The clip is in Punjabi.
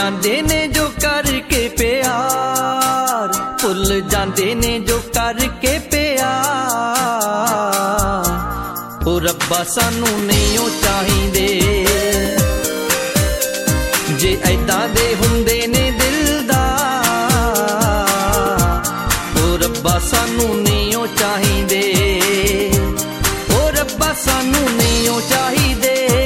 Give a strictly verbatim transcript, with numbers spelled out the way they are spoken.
ਜਾਂਦੇ ਨੇ ਜੋ ਕਰਕੇ ਪਿਆਰ, ਭੁੱਲ ਜਾਂਦੇ ਨੇ ਜੋ ਕਰਕੇ ਪਿਆਰ। ਓ ਰੱਬਾ ਸਾਨੂੰ ਨਹੀਂ ਉਹ ਚਾਹੀਦੇ, ਜੇ ਐਦਾਂ ਦੇ ਹੁੰਦੇ ਨੇ ਦਿਲਦਾਰ। ਓ ਰੱਬਾ ਸਾਨੂੰ ਨਹੀਂ ਉਹ ਚਾਹੀਦੇ।